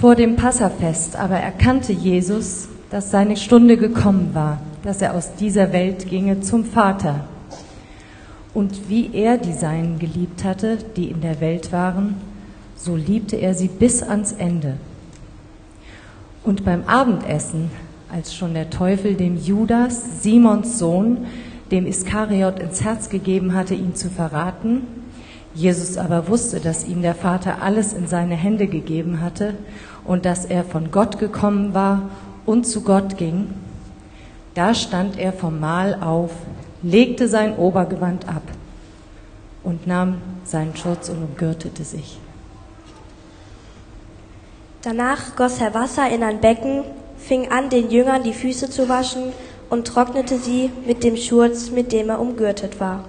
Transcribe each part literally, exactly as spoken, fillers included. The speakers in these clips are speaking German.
Vor dem Passafest aber erkannte Jesus, dass seine Stunde gekommen war, dass er aus dieser Welt ginge zum Vater. Und wie er die Seinen geliebt hatte, die in der Welt waren, so liebte er sie bis ans Ende. Und beim Abendessen, als schon der Teufel dem Judas, Simons Sohn, dem Iskariot ins Herz gegeben hatte, ihn zu verraten, Jesus aber wusste, dass ihm der Vater alles in seine Hände gegeben hatte und dass er von Gott gekommen war und zu Gott ging, da stand er vom Mahl auf, legte sein Obergewand ab und nahm seinen Schurz und umgürtete sich. Danach goss er Wasser in ein Becken, fing an, den Jüngern die Füße zu waschen und trocknete sie mit dem Schurz, mit dem er umgürtet war.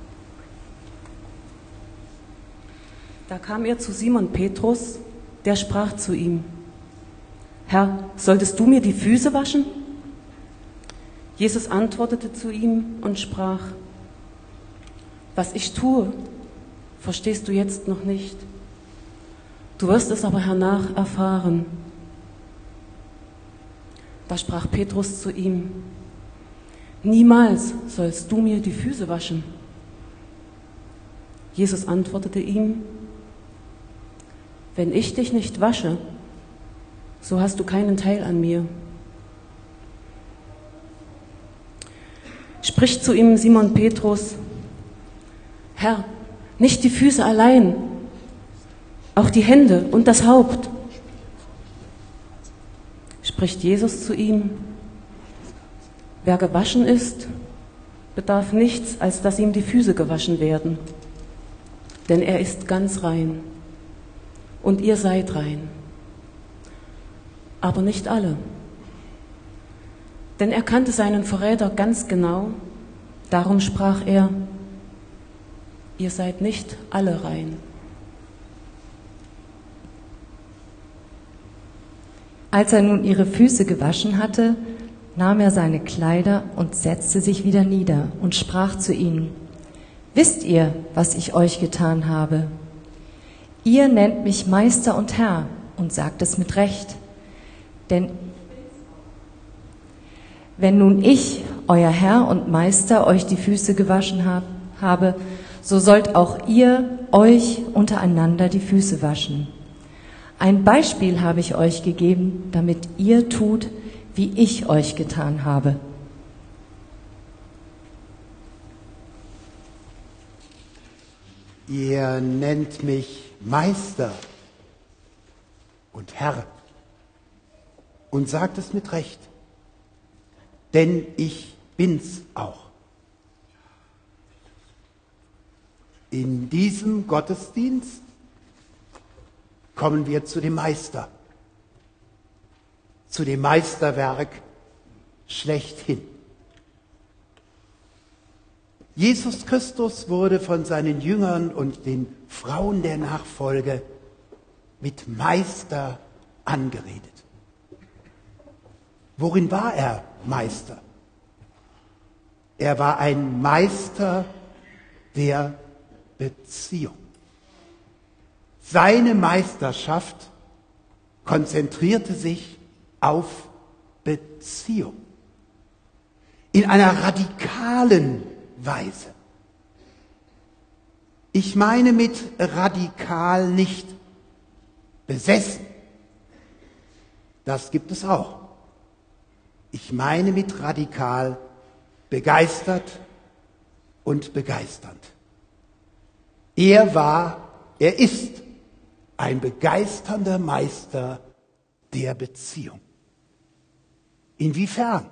Da kam er zu Simon Petrus, der sprach zu ihm: Herr, solltest du mir die Füße waschen? Jesus antwortete zu ihm und sprach: Was ich tue, verstehst du jetzt noch nicht. Du wirst es aber hernach erfahren. Da sprach Petrus zu ihm: Niemals sollst du mir die Füße waschen. Jesus antwortete ihm: Wenn ich dich nicht wasche, so hast du keinen Teil an mir. Spricht zu ihm Simon Petrus: Herr, nicht die Füße allein, auch die Hände und das Haupt. Spricht Jesus zu ihm: Wer gewaschen ist, bedarf nichts, als dass ihm die Füße gewaschen werden, denn er ist ganz rein. Und ihr seid rein, aber nicht alle. Denn er kannte seinen Verräter ganz genau, darum sprach er: Ihr seid nicht alle rein. Als er nun ihre Füße gewaschen hatte, nahm er seine Kleider und setzte sich wieder nieder und sprach zu ihnen: Wisst ihr, was ich euch getan habe? Ihr nennt mich Meister und Herr und sagt es mit Recht. Denn wenn nun ich, euer Herr und Meister, euch die Füße gewaschen hab, habe, so sollt auch ihr euch untereinander die Füße waschen. Ein Beispiel habe ich euch gegeben, damit ihr tut, wie ich euch getan habe. Ihr nennt mich Meister und Herr und sagt es mit Recht, denn ich bin's auch. In diesem Gottesdienst kommen wir zu dem Meister, zu dem Meisterwerk schlechthin. Jesus Christus wurde von seinen Jüngern und den Frauen der Nachfolge mit Meister angeredet. Worin war er Meister? Er war ein Meister der Beziehung. Seine Meisterschaft konzentrierte sich auf Beziehung. In einer radikalen Weise. Ich meine mit radikal nicht besessen. Das gibt es auch. Ich meine mit radikal begeistert und begeisternd. Er war, er ist ein begeisternder Meister der Beziehung. Inwiefern?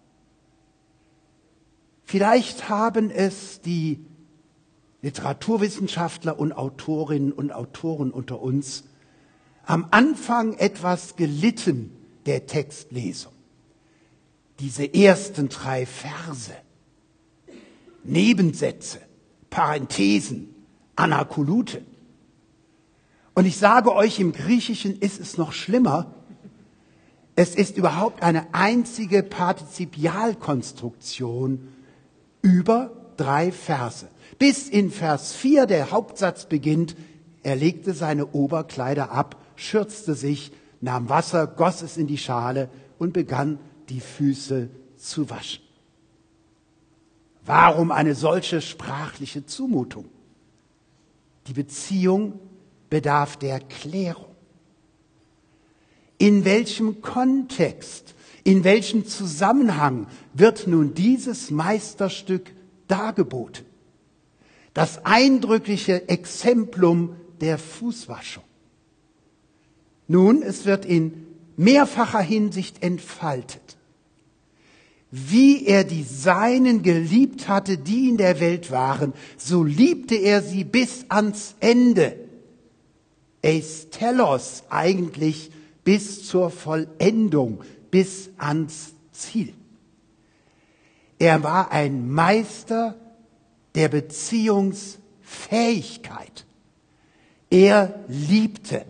Vielleicht haben es die Literaturwissenschaftler und Autorinnen und Autoren unter uns am Anfang etwas gelitten der Textlesung. Diese ersten drei Verse, Nebensätze, Parenthesen, Anakolute. Und ich sage euch, im Griechischen ist es noch schlimmer. Es ist überhaupt eine einzige Partizipialkonstruktion über drei Verse. Bis in Vers vier der Hauptsatz beginnt: Er legte seine Oberkleider ab, schürzte sich, nahm Wasser, goss es in die Schale und begann, die Füße zu waschen. Warum eine solche sprachliche Zumutung? Die Beziehung bedarf der Klärung. In welchem Kontext, in welchem Zusammenhang wird nun dieses Meisterstück dargeboten? Das eindrückliche Exemplum der Fußwaschung. Nun, es wird in mehrfacher Hinsicht entfaltet. Wie er die Seinen geliebt hatte, die in der Welt waren, so liebte er sie bis ans Ende. Eis telos, eigentlich bis zur Vollendung, bis ans Ziel. Er war ein Meister der Beziehungsfähigkeit. Er liebte.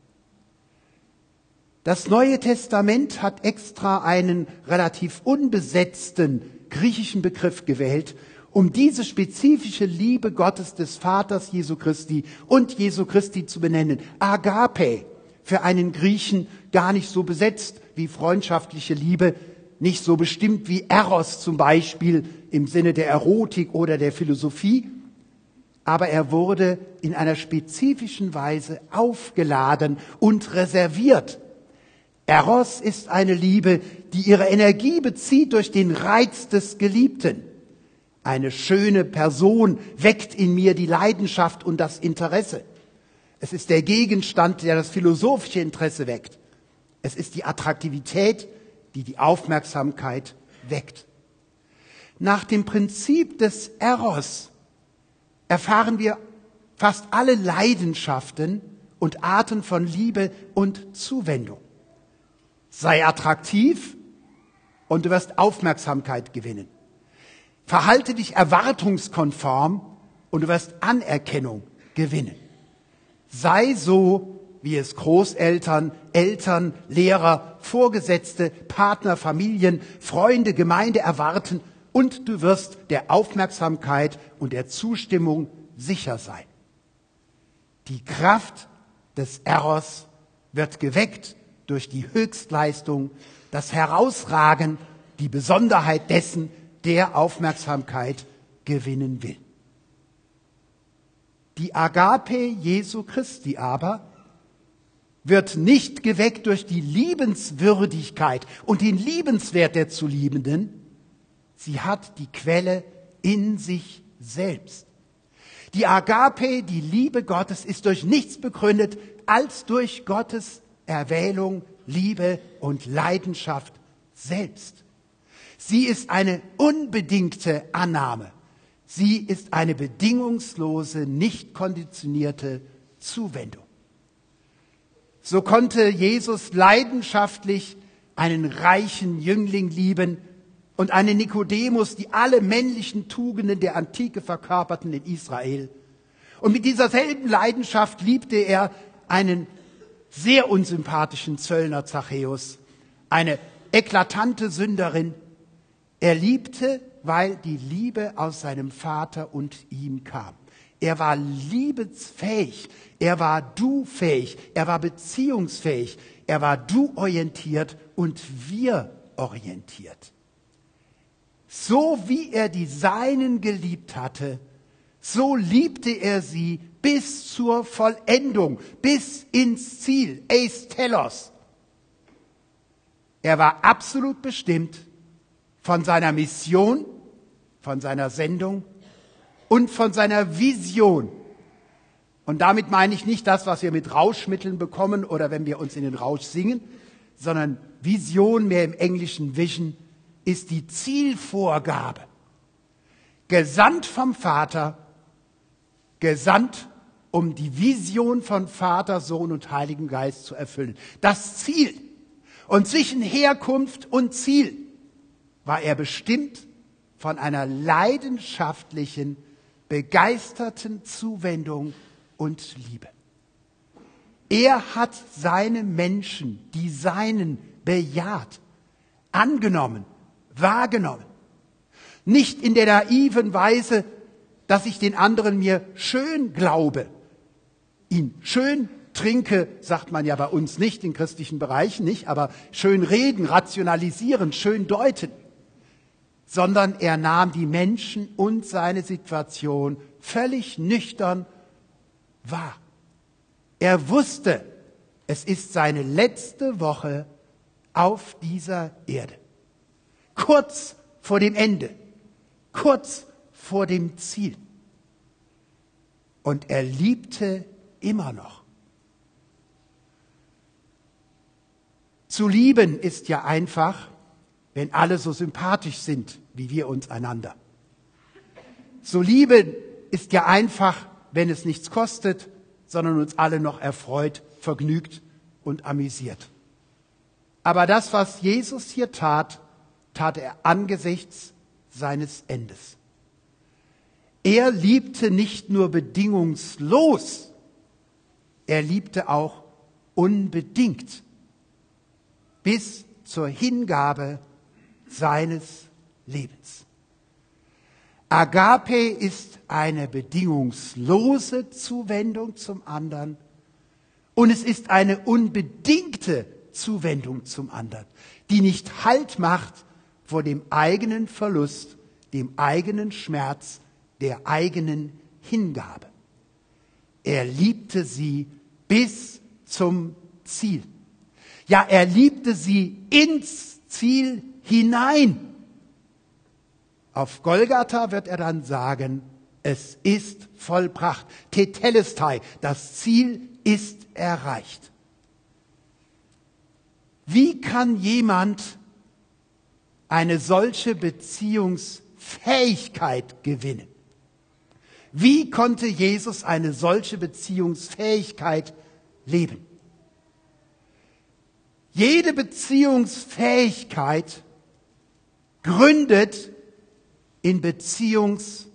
Das Neue Testament hat extra einen relativ unbesetzten griechischen Begriff gewählt, um diese spezifische Liebe Gottes des Vaters Jesu Christi und Jesu Christi zu benennen. Agape, für einen Griechen gar nicht so besetzt wie freundschaftliche Liebe, nicht so bestimmt wie Eros zum Beispiel im Sinne der Erotik oder der Philosophie, aber er wurde in einer spezifischen Weise aufgeladen und reserviert. Eros ist eine Liebe, die ihre Energie bezieht durch den Reiz des Geliebten. Eine schöne Person weckt in mir die Leidenschaft und das Interesse. Es ist der Gegenstand, der das philosophische Interesse weckt. Es ist die Attraktivität, die die Aufmerksamkeit weckt. Nach dem Prinzip des Eros erfahren wir fast alle Leidenschaften und Arten von Liebe und Zuwendung. Sei attraktiv und du wirst Aufmerksamkeit gewinnen. Verhalte dich erwartungskonform und du wirst Anerkennung gewinnen. Sei so, wie es Großeltern, Eltern, Lehrer, Vorgesetzte, Partner, Familien, Freunde, Gemeinde erwarten und du wirst der Aufmerksamkeit und der Zustimmung sicher sein. Die Kraft des Eros wird geweckt durch die Höchstleistung, das Herausragen, die Besonderheit dessen, der Aufmerksamkeit gewinnen will. Die Agape Jesu Christi aber wird nicht geweckt durch die Liebenswürdigkeit und den Liebenswert der zu Liebenden. Sie hat die Quelle in sich selbst. Die Agape, die Liebe Gottes, ist durch nichts begründet als durch Gottes Erwählung, Liebe und Leidenschaft selbst. Sie ist eine unbedingte Annahme. Sie ist eine bedingungslose, nicht konditionierte Zuwendung. So konnte Jesus leidenschaftlich einen reichen Jüngling lieben und einen Nikodemus, die alle männlichen Tugenden der Antike verkörperten in Israel. Und mit dieser selben Leidenschaft liebte er einen sehr unsympathischen Zöllner Zachäus, eine eklatante Sünderin. Er liebte, weil die Liebe aus seinem Vater und ihm kam. Er war liebensfähig, er war du-fähig, er war beziehungsfähig, er war du-orientiert und wir-orientiert. So wie er die Seinen geliebt hatte, so liebte er sie bis zur Vollendung, bis ins Ziel, eis telos. Er war absolut bestimmt von seiner Mission, von seiner Sendung und von seiner Vision. Und damit meine ich nicht das, was wir mit Rauschmitteln bekommen oder wenn wir uns in den Rausch singen, sondern Vision, mehr im Englischen Vision, ist die Zielvorgabe. Gesandt vom Vater, gesandt, um die Vision von Vater, Sohn und Heiligen Geist zu erfüllen. Das Ziel. Und zwischen Herkunft und Ziel war er bestimmt von einer leidenschaftlichen, begeisterten Zuwendung und Liebe. Er hat seine Menschen, die Seinen, bejaht, angenommen, wahrgenommen. Nicht in der naiven Weise, dass ich den anderen mir schön glaube, ihn schön trinke, sagt man ja bei uns nicht in christlichen Bereichen, nicht, aber schön reden, rationalisieren, schön deuten, sondern er nahm die Menschen und seine Situation völlig nüchtern wahr. Er wusste, es ist seine letzte Woche auf dieser Erde. Kurz vor dem Ende, kurz vor dem Ziel. Und er liebte immer noch. Zu lieben ist ja einfach, wenn alle so sympathisch sind, wie wir uns einander. Zu lieben ist ja einfach, wenn es nichts kostet, sondern uns alle noch erfreut, vergnügt und amüsiert. Aber das, was Jesus hier tat, tat er angesichts seines Endes. Er liebte nicht nur bedingungslos, er liebte auch unbedingt, bis zur Hingabe seines Lebens. Agape ist eine bedingungslose Zuwendung zum anderen und es ist eine unbedingte Zuwendung zum anderen, die nicht Halt macht vor dem eigenen Verlust, dem eigenen Schmerz, der eigenen Hingabe. Er liebte sie bis zum Ziel. Ja, er liebte sie ins Ziel hinein. Auf Golgatha wird er dann sagen, es ist vollbracht. Tetelestai, das Ziel ist erreicht. Wie kann jemand eine solche Beziehungsfähigkeit gewinnen? Wie konnte Jesus eine solche Beziehungsfähigkeit leben? Jede Beziehungsfähigkeit gründet in Beziehungsgewissheit.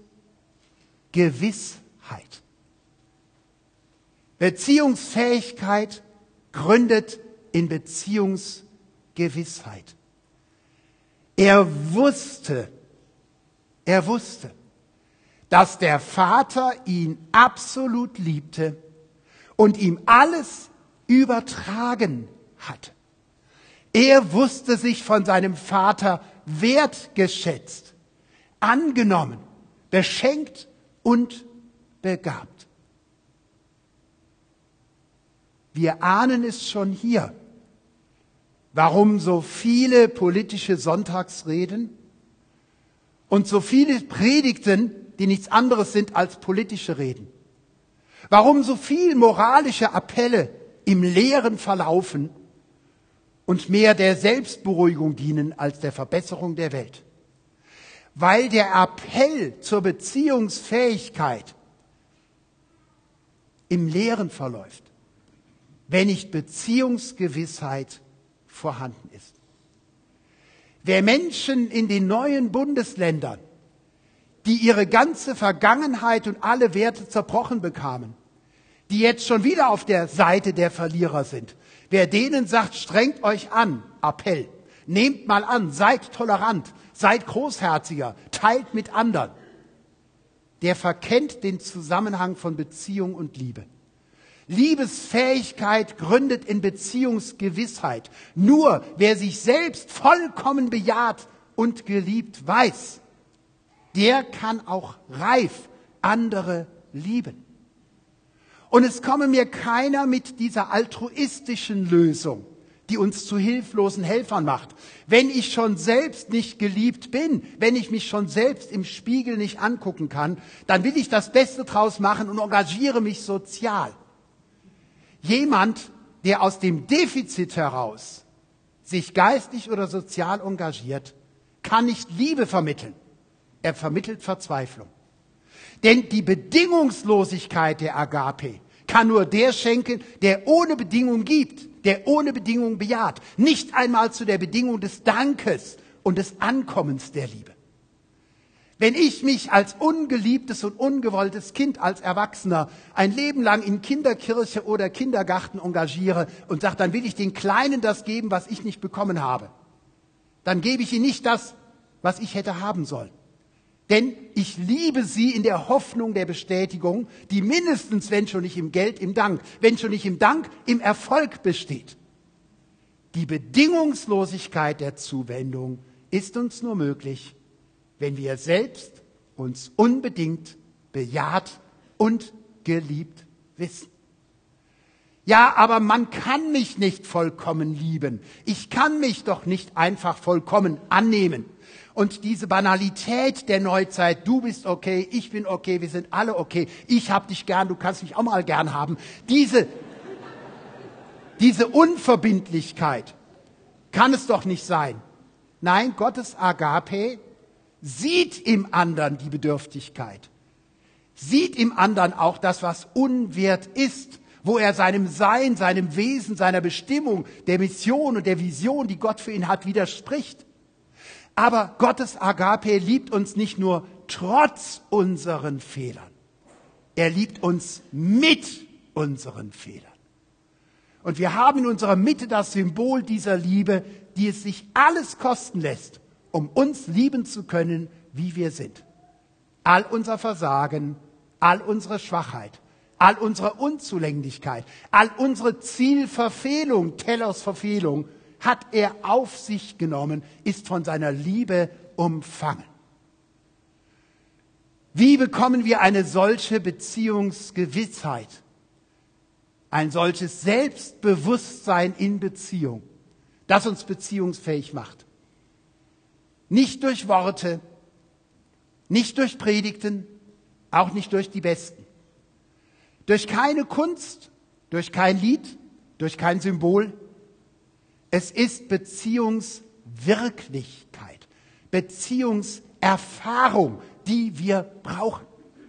Beziehungsfähigkeit gründet in Beziehungsgewissheit. Er wusste, er wusste, dass der Vater ihn absolut liebte und ihm alles übertragen hatte. Er wusste sich von seinem Vater wertgeschätzt, angenommen, beschenkt und begabt. Wir ahnen es schon hier, warum so viele politische Sonntagsreden und so viele Predigten, die nichts anderes sind als politische Reden. Warum so viel moralische Appelle im Leeren verlaufen und mehr der Selbstberuhigung dienen als der Verbesserung der Welt. Weil der Appell zur Beziehungsfähigkeit im Leeren verläuft, wenn nicht Beziehungsgewissheit vorhanden ist. Wer Menschen in den neuen Bundesländern, die ihre ganze Vergangenheit und alle Werte zerbrochen bekamen, die jetzt schon wieder auf der Seite der Verlierer sind, wer denen sagt, strengt euch an, Appell, nehmt mal an, seid tolerant, seid großherziger, teilt mit anderen, der verkennt den Zusammenhang von Beziehung und Liebe. Liebesfähigkeit gründet in Beziehungsgewissheit. Nur wer sich selbst vollkommen bejaht und geliebt weiß, der kann auch reif andere lieben. Und es komme mir keiner mit dieser altruistischen Lösung, die uns zu hilflosen Helfern macht. Wenn ich schon selbst nicht geliebt bin, wenn ich mich schon selbst im Spiegel nicht angucken kann, dann will ich das Beste draus machen und engagiere mich sozial. Jemand, der aus dem Defizit heraus sich geistig oder sozial engagiert, kann nicht Liebe vermitteln. Er vermittelt Verzweiflung. Denn die Bedingungslosigkeit der Agape kann nur der schenken, der ohne Bedingung gibt, der ohne Bedingung bejaht. Nicht einmal zu der Bedingung des Dankes und des Ankommens der Liebe. Wenn ich mich als ungeliebtes und ungewolltes Kind, als Erwachsener ein Leben lang in Kinderkirche oder Kindergarten engagiere und sage, dann will ich den Kleinen das geben, was ich nicht bekommen habe, dann gebe ich ihnen nicht das, was ich hätte haben sollen. Denn ich liebe sie in der Hoffnung der Bestätigung, die mindestens, wenn schon nicht im Geld, im Dank, wenn schon nicht im Dank, im Erfolg besteht. Die Bedingungslosigkeit der Zuwendung ist uns nur möglich, wenn wir selbst uns unbedingt bejaht und geliebt wissen. Ja, aber man kann mich nicht vollkommen lieben. Ich kann mich doch nicht einfach vollkommen annehmen. Und diese Banalität der Neuzeit, du bist okay, ich bin okay, wir sind alle okay, ich hab dich gern, du kannst mich auch mal gern haben. Diese, diese Unverbindlichkeit kann es doch nicht sein. Nein, Gottes Agape sieht im anderen die Bedürftigkeit, sieht im anderen auch das, was unwert ist, wo er seinem Sein, seinem Wesen, seiner Bestimmung, der Mission und der Vision, die Gott für ihn hat, widerspricht. Aber Gottes Agape liebt uns nicht nur trotz unseren Fehlern. Er liebt uns mit unseren Fehlern. Und wir haben in unserer Mitte das Symbol dieser Liebe, die es sich alles kosten lässt, um uns lieben zu können, wie wir sind. All unser Versagen, all unsere Schwachheit, all unsere Unzulänglichkeit, all unsere Zielverfehlung, Tellers Verfehlung, hat er auf sich genommen, ist von seiner Liebe umfangen. Wie bekommen wir eine solche Beziehungsgewissheit, ein solches Selbstbewusstsein in Beziehung, das uns beziehungsfähig macht? Nicht durch Worte, nicht durch Predigten, auch nicht durch die Besten. Durch keine Kunst, durch kein Lied, durch kein Symbol. Es ist Beziehungswirklichkeit, Beziehungserfahrung, die wir brauchen.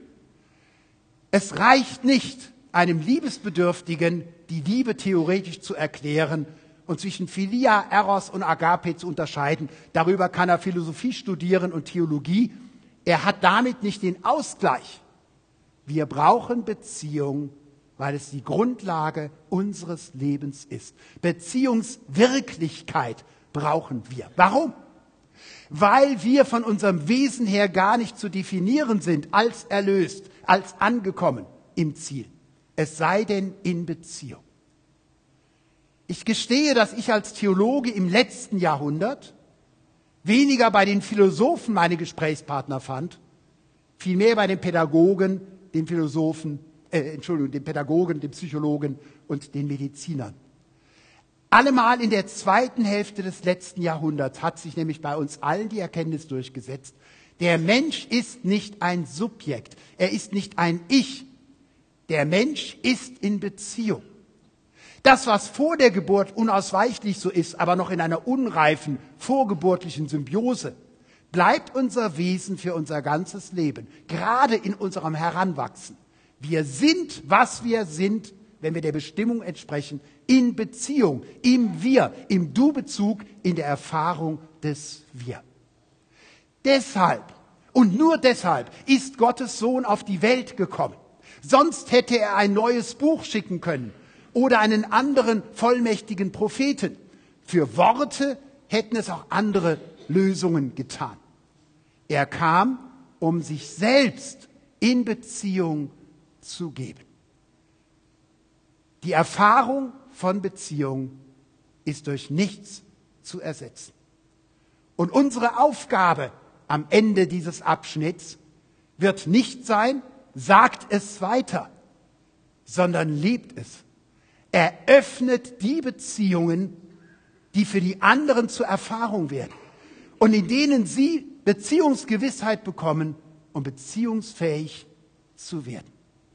Es reicht nicht, einem Liebesbedürftigen die Liebe theoretisch zu erklären und zwischen Philia, Eros und Agape zu unterscheiden. Darüber kann er Philosophie studieren und Theologie. Er hat damit nicht den Ausgleich. Wir brauchen Beziehung, weil es die Grundlage unseres Lebens ist. Beziehungswirklichkeit brauchen wir. Warum? Weil wir von unserem Wesen her gar nicht zu definieren sind als erlöst, als angekommen im Ziel. Es sei denn in Beziehung. Ich gestehe, dass ich als Theologe im letzten Jahrhundert weniger bei den Philosophen meine Gesprächspartner fand, vielmehr bei den Pädagogen, den Philosophen, äh, Entschuldigung, den Pädagogen, den Psychologen und den Medizinern. Allemal in der zweiten Hälfte des letzten Jahrhunderts hat sich nämlich bei uns allen die Erkenntnis durchgesetzt, der Mensch ist nicht ein Subjekt, er ist nicht ein Ich, der Mensch ist in Beziehung. Das, was vor der Geburt unausweichlich so ist, aber noch in einer unreifen, vorgeburtlichen Symbiose, bleibt unser Wesen für unser ganzes Leben, gerade in unserem Heranwachsen. Wir sind, was wir sind, wenn wir der Bestimmung entsprechen, in Beziehung, im Wir, im Du-Bezug, in der Erfahrung des Wir. Deshalb und nur deshalb ist Gottes Sohn auf die Welt gekommen. Sonst hätte er ein neues Buch schicken können oder einen anderen vollmächtigen Propheten. Für Worte hätten es auch andere Lösungen getan. Er kam, um sich selbst in Beziehung zu geben. Die Erfahrung von Beziehung ist durch nichts zu ersetzen. Und unsere Aufgabe am Ende dieses Abschnitts wird nicht sein, sagt es weiter, sondern lebt es. Eröffnet die Beziehungen, die für die anderen zur Erfahrung werden und in denen sie Beziehungsgewissheit bekommen, um beziehungsfähig zu werden.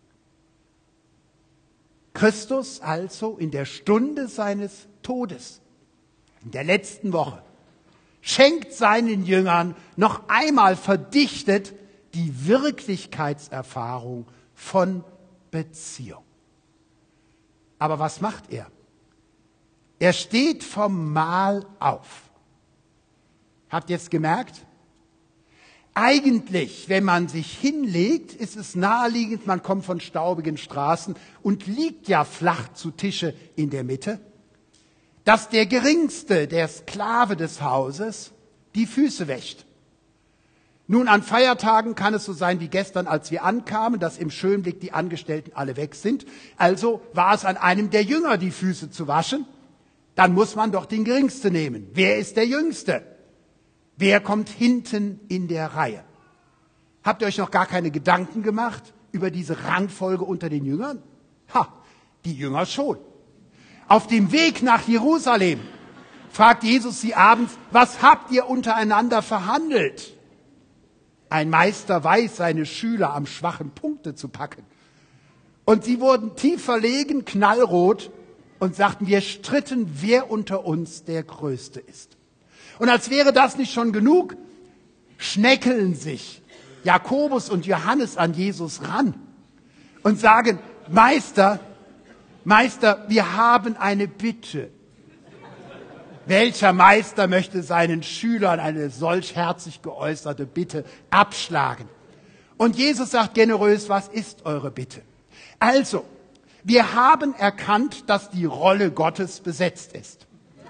Christus also in der Stunde seines Todes, in der letzten Woche, schenkt seinen Jüngern noch einmal verdichtet die Wirklichkeitserfahrung von Beziehung. Aber was macht er? Er steht vom Mahl auf. Habt ihr es gemerkt? Eigentlich, wenn man sich hinlegt, ist es naheliegend, man kommt von staubigen Straßen und liegt ja flach zu Tische in der Mitte, dass der Geringste, der Sklave des Hauses, die Füße wäscht. Nun, an Feiertagen kann es so sein wie gestern, als wir ankamen, dass im Schönblick die Angestellten alle weg sind. Also war es an einem der Jünger, die Füße zu waschen. Dann muss man doch den Geringsten nehmen. Wer ist der Jüngste? Wer kommt hinten in der Reihe? Habt ihr euch noch gar keine Gedanken gemacht über diese Rangfolge unter den Jüngern? Ha, die Jünger schon. Auf dem Weg nach Jerusalem fragt Jesus sie abends, was habt ihr untereinander verhandelt? Ein Meister weiß, seine Schüler am schwachen Punkte zu packen. Und sie wurden tief verlegen, knallrot und sagten, wir stritten, wer unter uns der Größte ist. Und als wäre das nicht schon genug, schneckeln sich Jakobus und Johannes an Jesus ran und sagen, Meister, Meister, wir haben eine Bitte. Welcher Meister möchte seinen Schülern eine solch herzlich geäußerte Bitte abschlagen? Und Jesus sagt generös, was ist eure Bitte? Also, wir haben erkannt, dass die Rolle Gottes besetzt ist.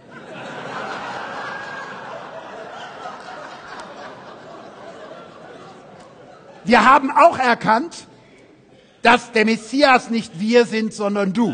Wir haben auch erkannt, dass der Messias nicht wir sind, sondern du.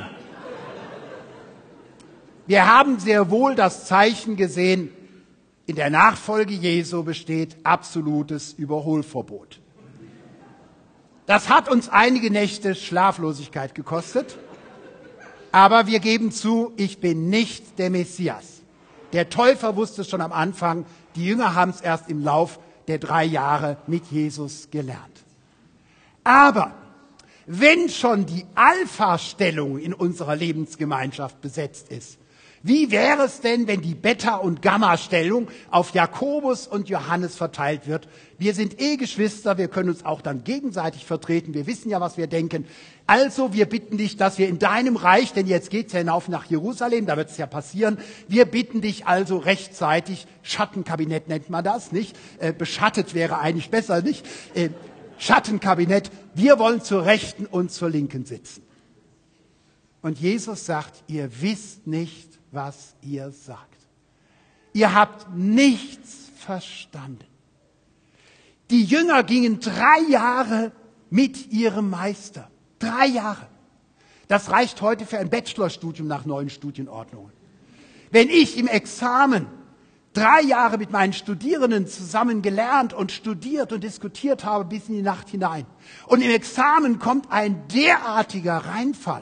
Wir haben sehr wohl das Zeichen gesehen, in der Nachfolge Jesu besteht absolutes Überholverbot. Das hat uns einige Nächte Schlaflosigkeit gekostet, aber wir geben zu, ich bin nicht der Messias. Der Täufer wusste es schon am Anfang, die Jünger haben es erst im Lauf der drei Jahre mit Jesus gelernt. Aber wenn schon die Alpha-Stellung in unserer Lebensgemeinschaft besetzt ist, wie wäre es denn, wenn die Beta- und Gamma-Stellung auf Jakobus und Johannes verteilt wird? Wir sind eh Geschwister, wir können uns auch dann gegenseitig vertreten, wir wissen ja, was wir denken. Also, wir bitten dich, dass wir in deinem Reich, denn jetzt geht's ja hinauf nach Jerusalem, da wird es ja passieren, wir bitten dich also rechtzeitig, Schattenkabinett nennt man das, nicht? Äh, beschattet wäre eigentlich besser, nicht? Äh, Schattenkabinett, wir wollen zur Rechten und zur Linken sitzen. Und Jesus sagt, ihr wisst nicht, was ihr sagt. Ihr habt nichts verstanden. Die Jünger gingen drei Jahre mit ihrem Meister. Drei Jahre. Das reicht heute für ein Bachelorstudium nach neuen Studienordnungen. Wenn ich im Examen drei Jahre mit meinen Studierenden zusammen gelernt und studiert und diskutiert habe bis in die Nacht hinein und im Examen kommt ein derartiger Reinfall,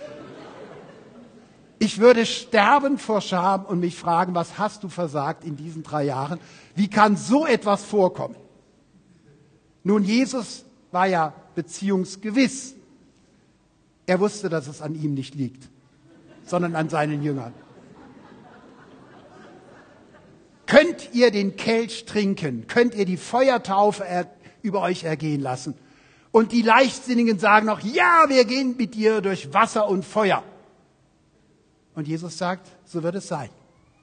ich würde sterben vor Scham und mich fragen, was hast du versagt in diesen drei Jahren? Wie kann so etwas vorkommen? Nun, Jesus war ja beziehungsgewiss. Er wusste, dass es an ihm nicht liegt, sondern an seinen Jüngern. Könnt ihr den Kelch trinken? Könnt ihr die Feuertaufe er- über euch ergehen lassen? Und die Leichtsinnigen sagen noch, ja, wir gehen mit dir durch Wasser und Feuer. Und Jesus sagt, so wird es sein.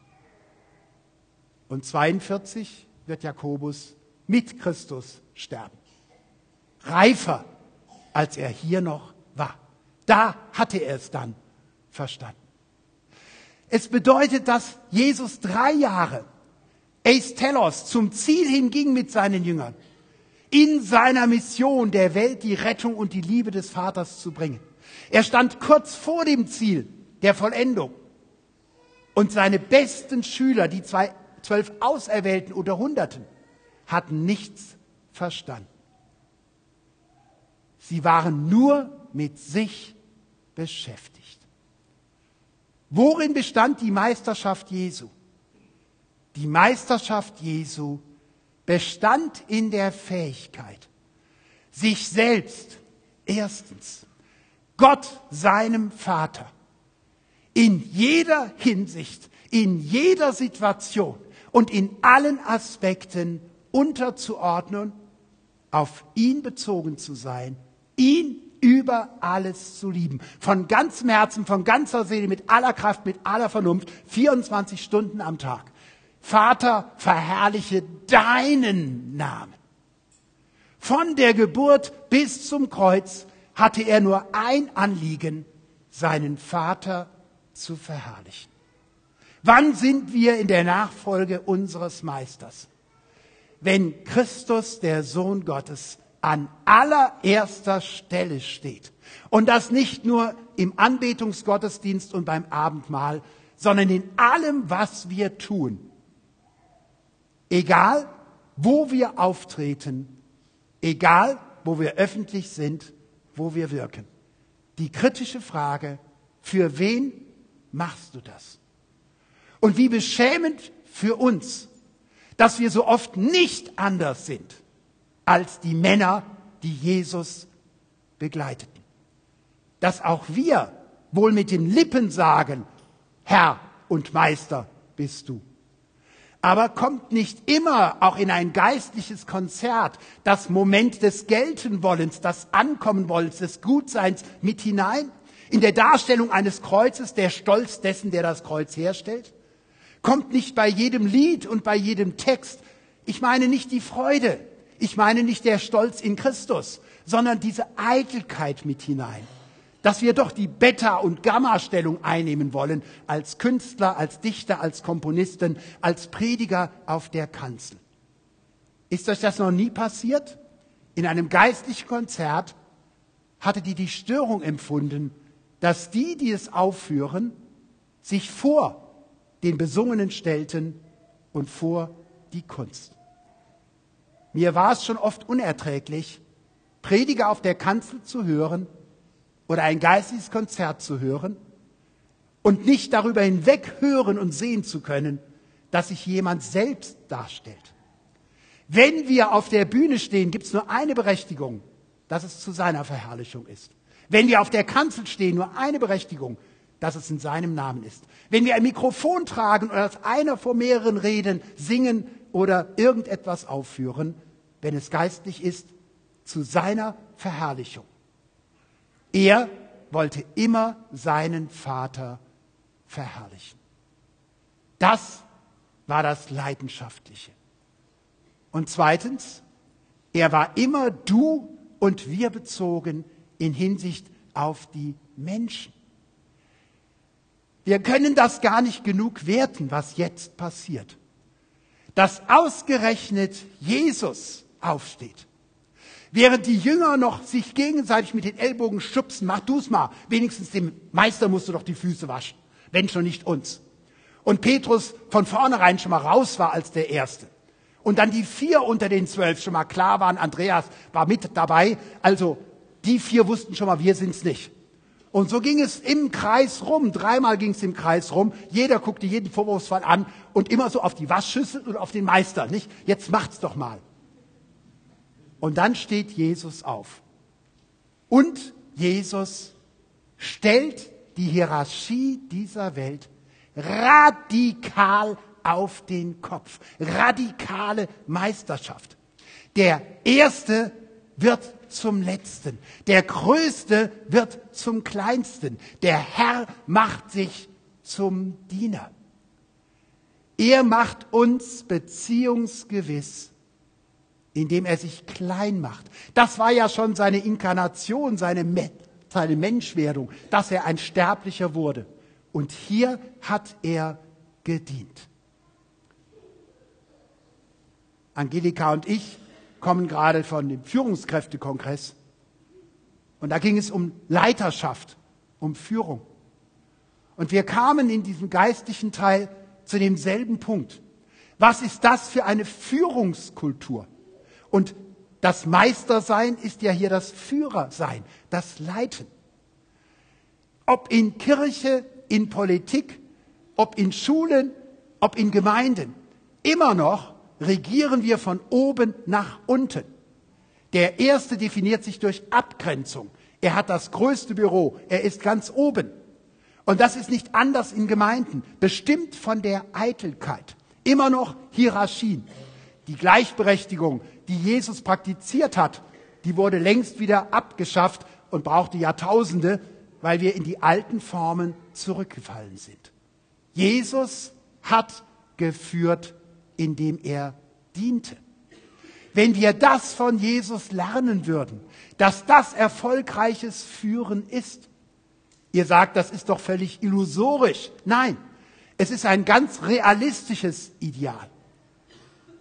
Und zweiundvierzig wird Jakobus mit Christus sterben. Reifer, als er hier noch war. Da hatte er es dann verstanden. Es bedeutet, dass Jesus drei Jahre Eistelos zum Ziel hinging mit seinen Jüngern, in seiner Mission der Welt die Rettung und die Liebe des Vaters zu bringen. Er stand kurz vor dem Ziel der Vollendung. Und seine besten Schüler, die zwei, zwölf Auserwählten unter Hunderten, hatten nichts verstanden. Sie waren nur mit sich beschäftigt. Worin bestand die Meisterschaft Jesu? Die Meisterschaft Jesu bestand in der Fähigkeit, sich selbst, erstens, Gott, seinem Vater, in jeder Hinsicht, in jeder Situation und in allen Aspekten unterzuordnen, auf ihn bezogen zu sein, ihn über alles zu lieben. Von ganzem Herzen, von ganzer Seele, mit aller Kraft, mit aller Vernunft, vierundzwanzig Stunden am Tag. Vater, verherrliche deinen Namen. Von der Geburt bis zum Kreuz hatte er nur ein Anliegen, seinen Vater zu verherrlichen. Wann sind wir in der Nachfolge unseres Meisters? wenn Christus, der Sohn Gottes, an allererster Stelle steht. Und das nicht nur im Anbetungsgottesdienst und beim Abendmahl, sondern in allem, was wir tun. Egal, wo wir auftreten, egal, wo wir öffentlich sind, wo wir wirken. Die kritische Frage, für wen machst du das? Und wie beschämend für uns, dass wir so oft nicht anders sind als die Männer, die Jesus begleiteten. Dass auch wir wohl mit den Lippen sagen, Herr und Meister bist du. Aber kommt nicht immer auch in ein geistliches Konzert das Moment des Geltenwollens, das Ankommenwollens, des Gutseins mit hinein? In der Darstellung eines Kreuzes der Stolz dessen, der das Kreuz herstellt? Kommt nicht bei jedem Lied und bei jedem Text, ich meine nicht die Freude, ich meine nicht der Stolz in Christus, sondern diese Eitelkeit mit hinein? Dass wir doch die Beta- und Gamma-Stellung einnehmen wollen, als Künstler, als Dichter, als Komponisten, als Prediger auf der Kanzel. Ist euch das noch nie passiert? In einem geistlichen Konzert hattet ihr die Störung empfunden, dass die, die es aufführen, sich vor den Besungenen stellten und vor die Kunst. Mir war es schon oft unerträglich, Prediger auf der Kanzel zu hören, oder ein geistliches Konzert zu hören und nicht darüber hinweg hören und sehen zu können, dass sich jemand selbst darstellt. Wenn wir auf der Bühne stehen, gibt es nur eine Berechtigung, dass es zu seiner Verherrlichung ist. Wenn wir auf der Kanzel stehen, nur eine Berechtigung, dass es in seinem Namen ist. Wenn wir ein Mikrofon tragen oder als einer vor mehreren reden, singen oder irgendetwas aufführen, wenn es geistlich ist, zu seiner Verherrlichung. Er wollte immer seinen Vater verherrlichen. Das war das Leidenschaftliche. Und zweitens, er war immer du und wir bezogen in Hinsicht auf die Menschen. Wir können das gar nicht genug werten, was jetzt passiert. Dass ausgerechnet Jesus aufsteht. Während die Jünger noch sich gegenseitig mit den Ellbogen schubsen, mach du's mal, wenigstens dem Meister musst du doch die Füße waschen, wenn schon nicht uns. Und Petrus von vornherein schon mal raus war als der Erste. Und dann die vier unter den zwölf schon mal klar waren, Andreas war mit dabei, also die vier wussten schon mal, wir sind's nicht. Und so ging es im Kreis rum, dreimal ging es im Kreis rum, jeder guckte jeden Vorwurfsfall an und immer so auf die Waschschüssel und auf den Meister, nicht? Jetzt macht's doch mal. Und dann steht Jesus auf. Und Jesus stellt die Hierarchie dieser Welt radikal auf den Kopf. Radikale Meisterschaft. Der Erste wird zum Letzten. Der Größte wird zum Kleinsten. Der Herr macht sich zum Diener. Er macht uns beziehungsgewiss, indem er sich klein macht. Das war ja schon seine Inkarnation, seine, seine Menschwerdung, dass er ein Sterblicher wurde. Und hier hat er gedient. Angelika und ich kommen gerade von dem Führungskräftekongress. Und da ging es um Leiterschaft, um Führung. Und wir kamen in diesem geistlichen Teil zu demselben Punkt. Was ist das für eine Führungskultur? Und das Meistersein ist ja hier das Führersein, das Leiten. Ob in Kirche, in Politik, ob in Schulen, ob in Gemeinden, immer noch regieren wir von oben nach unten. Der Erste definiert sich durch Abgrenzung. Er hat das größte Büro, er ist ganz oben. Und das ist nicht anders in Gemeinden, bestimmt von der Eitelkeit. Immer noch Hierarchien. Die Gleichberechtigung, die Jesus praktiziert hat, die wurde längst wieder abgeschafft und brauchte Jahrtausende, weil wir in die alten Formen zurückgefallen sind. Jesus hat geführt, indem er diente. Wenn wir das von Jesus lernen würden, dass das erfolgreiches Führen ist. Ihr sagt, das ist doch völlig illusorisch. Nein, es ist ein ganz realistisches Ideal.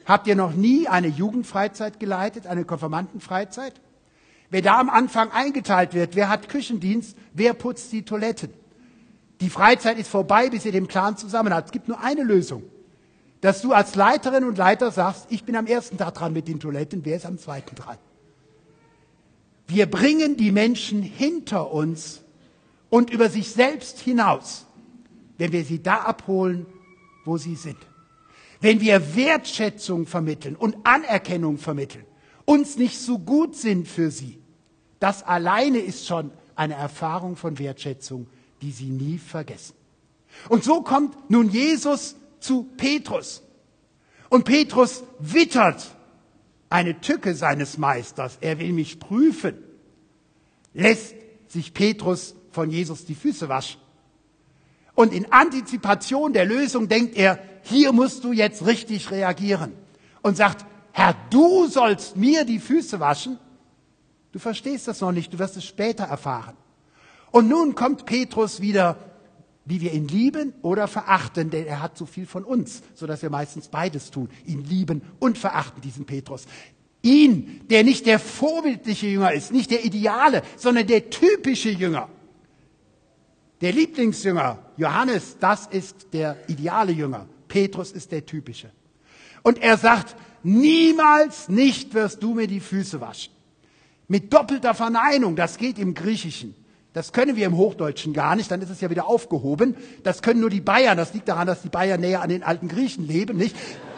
Habt ihr noch nie eine Jugendfreizeit geleitet, eine Konfirmandenfreizeit? Wenn da am Anfang eingeteilt wird, wer hat Küchendienst, wer putzt die Toiletten? Die Freizeit ist vorbei, bis ihr den Plan zusammen habt. Es gibt nur eine Lösung. Dass du als Leiterin und Leiter sagst, ich bin am ersten Tag dran mit den Toiletten, wer ist am zweiten dran? Wir bringen die Menschen hinter uns und über sich selbst hinaus, wenn wir sie da abholen, wo sie sind. Wenn wir Wertschätzung vermitteln und Anerkennung vermitteln, uns nicht so gut sind für sie, das alleine ist schon eine Erfahrung von Wertschätzung, die sie nie vergessen. Und so kommt nun Jesus zu Petrus. Und Petrus wittert eine Tücke seines Meisters. Er will mich prüfen. Lässt sich Petrus von Jesus die Füße waschen. Und in Antizipation der Lösung denkt er, hier musst du jetzt richtig reagieren. Und sagt, Herr, du sollst mir die Füße waschen? Du verstehst das noch nicht, du wirst es später erfahren. Und nun kommt Petrus wieder, wie wir ihn lieben oder verachten, denn er hat so viel von uns, sodass wir meistens beides tun, ihn lieben und verachten, diesen Petrus. Ihn, der nicht der vorbildliche Jünger ist, nicht der ideale, sondern der typische Jünger. Der Lieblingsjünger, Johannes, das ist der ideale Jünger. Petrus ist der typische. Und er sagt, niemals nicht wirst du mir die Füße waschen. Mit doppelter Verneinung, das geht im Griechischen. Das können wir im Hochdeutschen gar nicht, dann ist es ja wieder aufgehoben. Das können nur die Bayern, das liegt daran, dass die Bayern näher an den alten Griechen leben, nicht?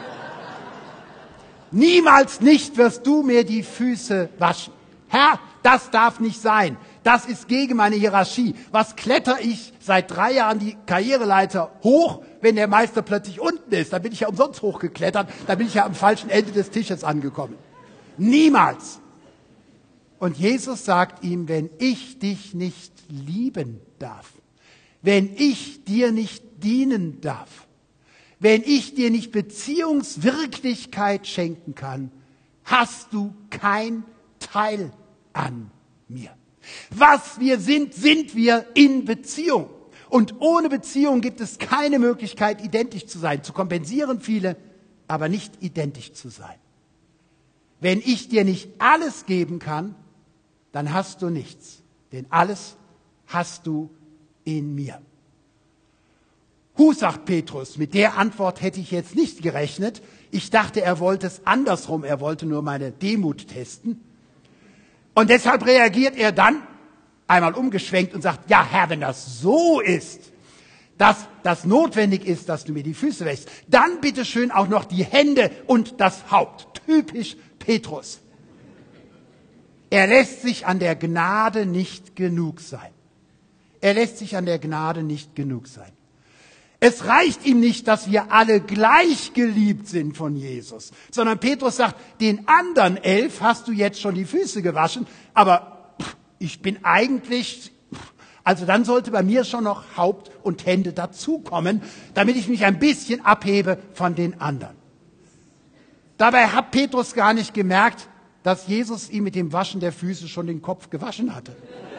Niemals nicht wirst du mir die Füße waschen. Herr, das darf nicht sein. Das ist gegen meine Hierarchie. Was kletter ich seit drei Jahren die Karriereleiter hoch, wenn der Meister plötzlich unten ist? Da bin ich ja umsonst hochgeklettert, da bin ich ja am falschen Ende des Tisches angekommen. Niemals. Und Jesus sagt ihm, wenn ich dich nicht lieben darf, wenn ich dir nicht dienen darf, wenn ich dir nicht Beziehungswirklichkeit schenken kann, hast du kein Teil an mir. Was wir sind, sind wir in Beziehung. Und ohne Beziehung gibt es keine Möglichkeit, identisch zu sein. Zu kompensieren viele, aber nicht identisch zu sein. Wenn ich dir nicht alles geben kann, dann hast du nichts. Denn alles hast du in mir. Hu, sagt Petrus, mit der Antwort hätte ich jetzt nicht gerechnet. Ich dachte, er wollte es andersrum. Er wollte nur meine Demut testen. Und deshalb reagiert er dann einmal umgeschwenkt und sagt, ja Herr, wenn das so ist, dass das notwendig ist, dass du mir die Füße wäschst, dann bitte schön auch noch die Hände und das Haupt. Typisch Petrus. Er lässt sich an der Gnade nicht genug sein. Er lässt sich an der Gnade nicht genug sein. Es reicht ihm nicht, dass wir alle gleich geliebt sind von Jesus, sondern Petrus sagt, den anderen elf hast du jetzt schon die Füße gewaschen, aber ich bin eigentlich, also dann sollte bei mir schon noch Haupt und Hände dazukommen, damit ich mich ein bisschen abhebe von den anderen. Dabei hat Petrus gar nicht gemerkt, dass Jesus ihm mit dem Waschen der Füße schon den Kopf gewaschen hatte.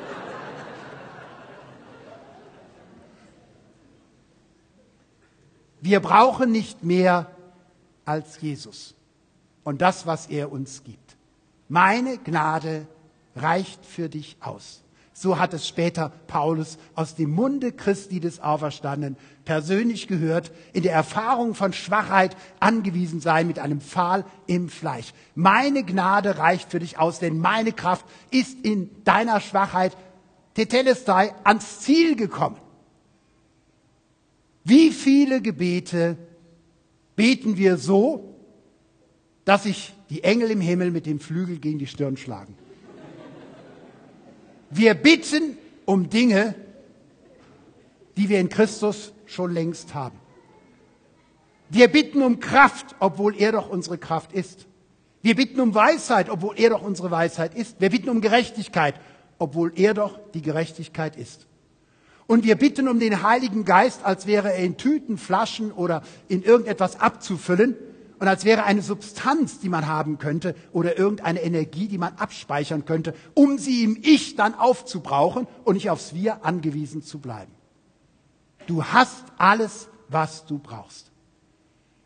Wir brauchen nicht mehr als Jesus und das, was er uns gibt. Meine Gnade reicht für dich aus. So hat es später Paulus aus dem Munde Christi des Auferstandenen persönlich gehört, in der Erfahrung von Schwachheit angewiesen sein mit einem Pfahl im Fleisch. Meine Gnade reicht für dich aus, denn meine Kraft ist in deiner Schwachheit, Tetelestai, ans Ziel gekommen. Wie viele Gebete beten wir so, dass sich die Engel im Himmel mit dem Flügel gegen die Stirn schlagen? Wir bitten um Dinge, die wir in Christus schon längst haben. Wir bitten um Kraft, obwohl er doch unsere Kraft ist. Wir bitten um Weisheit, obwohl er doch unsere Weisheit ist. Wir bitten um Gerechtigkeit, obwohl er doch die Gerechtigkeit ist. Und wir bitten um den Heiligen Geist, als wäre er in Tüten, Flaschen oder in irgendetwas abzufüllen und als wäre eine Substanz, die man haben könnte oder irgendeine Energie, die man abspeichern könnte, um sie im Ich dann aufzubrauchen und nicht aufs Wir angewiesen zu bleiben. Du hast alles, was du brauchst.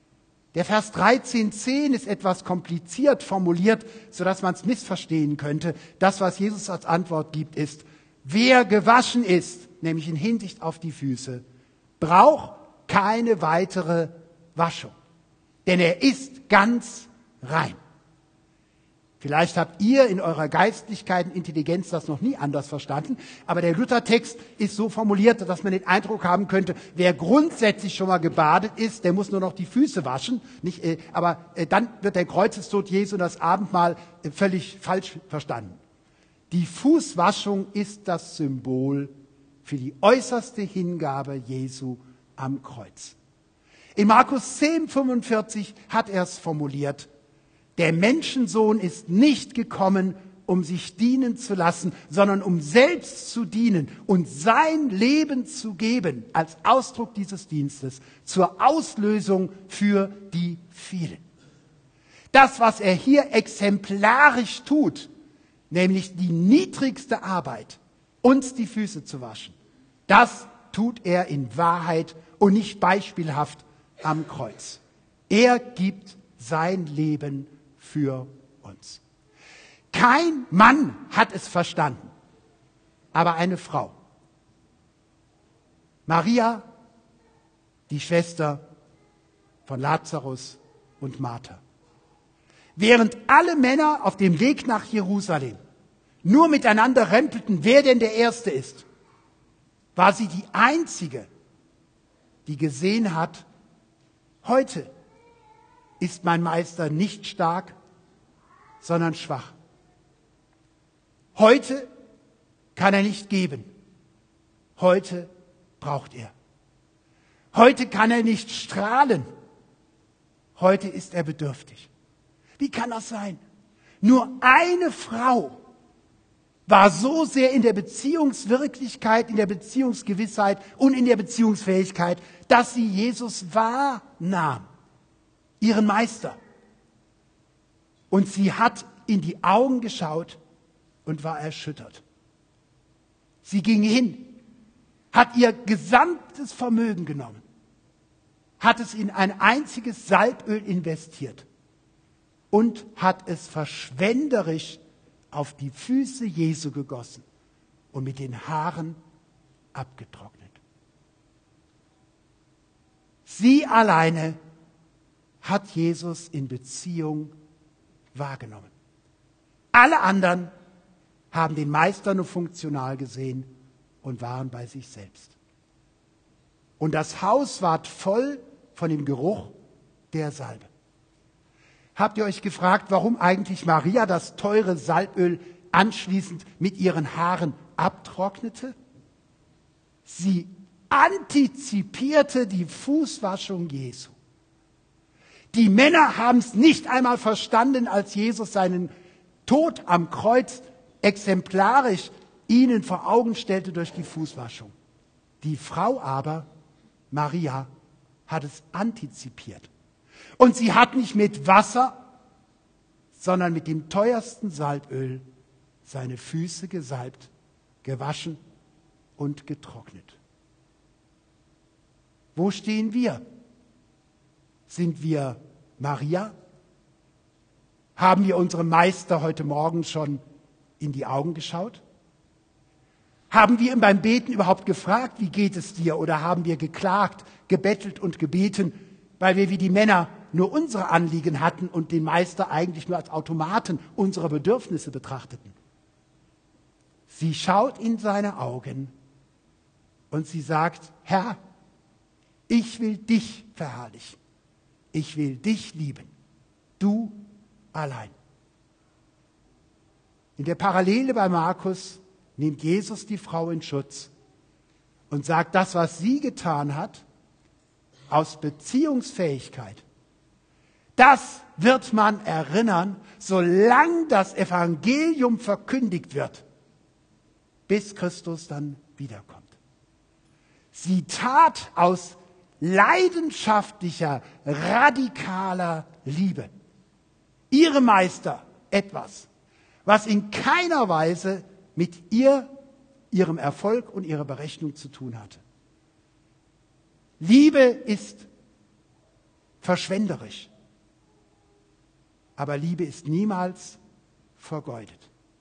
Der Vers dreizehn zehn ist etwas kompliziert formuliert, sodass man es missverstehen könnte. Das, was Jesus als Antwort gibt, ist, wer gewaschen ist, nämlich in Hinsicht auf die Füße, braucht keine weitere Waschung, denn er ist ganz rein. Vielleicht habt ihr in eurer Geistlichkeit und Intelligenz das noch nie anders verstanden, aber der Luthertext ist so formuliert, dass man den Eindruck haben könnte, wer grundsätzlich schon mal gebadet ist, der muss nur noch die Füße waschen. Nicht, äh, aber äh, dann wird der Kreuzestod Jesu und das Abendmahl äh, völlig falsch verstanden. Die Fußwaschung ist das Symbol für die äußerste Hingabe Jesu am Kreuz. In Markus zehn fünfundvierzig hat er es formuliert: Der Menschensohn ist nicht gekommen, um sich dienen zu lassen, sondern um selbst zu dienen und sein Leben zu geben als Ausdruck dieses Dienstes zur Auslösung für die vielen. Das, was er hier exemplarisch tut, nämlich die niedrigste Arbeit, uns die Füße zu waschen, das tut er in Wahrheit und nicht beispielhaft am Kreuz. Er gibt sein Leben für uns. Kein Mann hat es verstanden, aber eine Frau. Maria, die Schwester von Lazarus und Martha. Während alle Männer auf dem Weg nach Jerusalem nur miteinander rempelten, wer denn der Erste ist, war sie die Einzige, die gesehen hat, heute ist mein Meister nicht stark, sondern schwach. Heute kann er nicht geben. Heute braucht er. Heute kann er nicht strahlen. Heute ist er bedürftig. Wie kann das sein? Nur eine Frau war so sehr in der Beziehungswirklichkeit, in der Beziehungsgewissheit und in der Beziehungsfähigkeit, dass sie Jesus wahrnahm, ihren Meister. Und sie hat in die Augen geschaut und war erschüttert. Sie ging hin, hat ihr gesamtes Vermögen genommen, hat es in ein einziges Salböl investiert und hat es verschwenderisch auf die Füße Jesu gegossen und mit den Haaren abgetrocknet. Sie alleine hat Jesus in Beziehung wahrgenommen. Alle anderen haben den Meister nur funktional gesehen und waren bei sich selbst. Und das Haus ward voll von dem Geruch der Salbe. Habt ihr euch gefragt, warum eigentlich Maria das teure Salböl anschließend mit ihren Haaren abtrocknete? Sie antizipierte die Fußwaschung Jesu. Die Männer haben es nicht einmal verstanden, als Jesus seinen Tod am Kreuz exemplarisch ihnen vor Augen stellte durch die Fußwaschung. Die Frau aber, Maria, hat es antizipiert. Und sie hat nicht mit Wasser, sondern mit dem teuersten Salböl seine Füße gesalbt, gewaschen und getrocknet. Wo stehen wir? Sind wir Maria? Haben wir unserem Meister heute Morgen schon in die Augen geschaut? Haben wir ihn beim Beten überhaupt gefragt, wie geht es dir? Oder haben wir geklagt, gebettelt und gebeten, weil wir wie die Männer nur unsere Anliegen hatten und den Meister eigentlich nur als Automaten unserer Bedürfnisse betrachteten? Sie schaut in seine Augen und sie sagt, Herr, ich will dich verherrlichen. Ich will dich lieben. Du allein. In der Parallele bei Markus nimmt Jesus die Frau in Schutz und sagt, das, was sie getan hat, aus Beziehungsfähigkeit, das wird man erinnern, solange das Evangelium verkündigt wird, bis Christus dann wiederkommt. Sie tat aus leidenschaftlicher, radikaler Liebe ihrem Meister etwas, was in keiner Weise mit ihr, ihrem Erfolg und ihrer Berechnung zu tun hatte. Liebe ist verschwenderisch. Aber Liebe ist niemals vergeudet.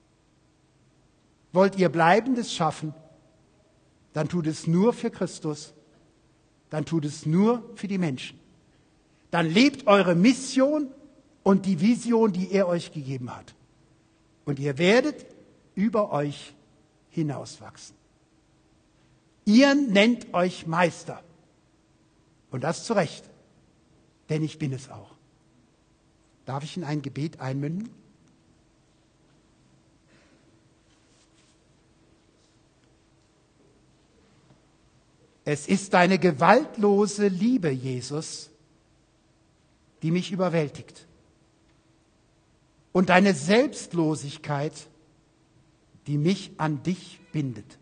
Wollt ihr Bleibendes schaffen, dann tut es nur für Christus, dann tut es nur für die Menschen. Dann lebt eure Mission und die Vision, die er euch gegeben hat. Und ihr werdet über euch hinauswachsen. Ihr nennt euch Meister. Und das zu Recht, denn ich bin es auch. Darf ich in ein Gebet einmünden? Es ist deine gewaltlose Liebe, Jesus, die mich überwältigt. Und deine Selbstlosigkeit, die mich an dich bindet.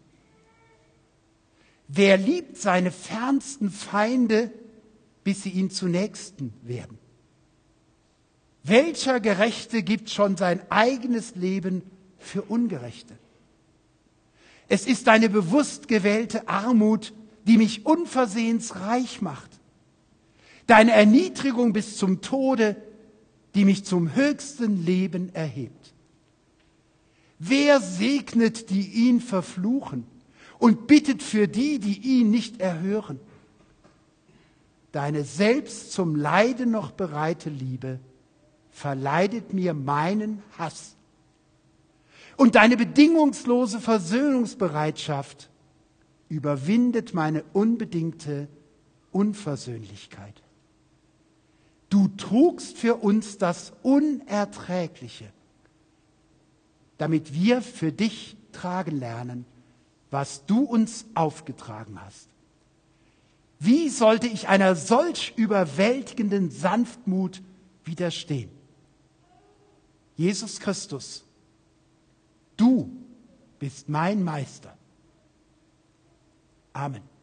Wer liebt seine fernsten Feinde, bis sie ihm zu Nächsten werden? Welcher Gerechte gibt schon sein eigenes Leben für Ungerechte? Es ist deine bewusst gewählte Armut, die mich unversehens reich macht. Deine Erniedrigung bis zum Tode, die mich zum höchsten Leben erhebt. Wer segnet, die ihn verfluchen, und bittet für die, die ihn nicht erhören? Deine selbst zum Leiden noch bereite Liebe verleidet mir meinen Hass. Und deine bedingungslose Versöhnungsbereitschaft überwindet meine unbedingte Unversöhnlichkeit. Du trugst für uns das Unerträgliche, damit wir für dich tragen lernen, was du uns aufgetragen hast. Wie sollte ich einer solch überwältigenden Sanftmut widerstehen? Jesus Christus, du bist mein Meister. Amen.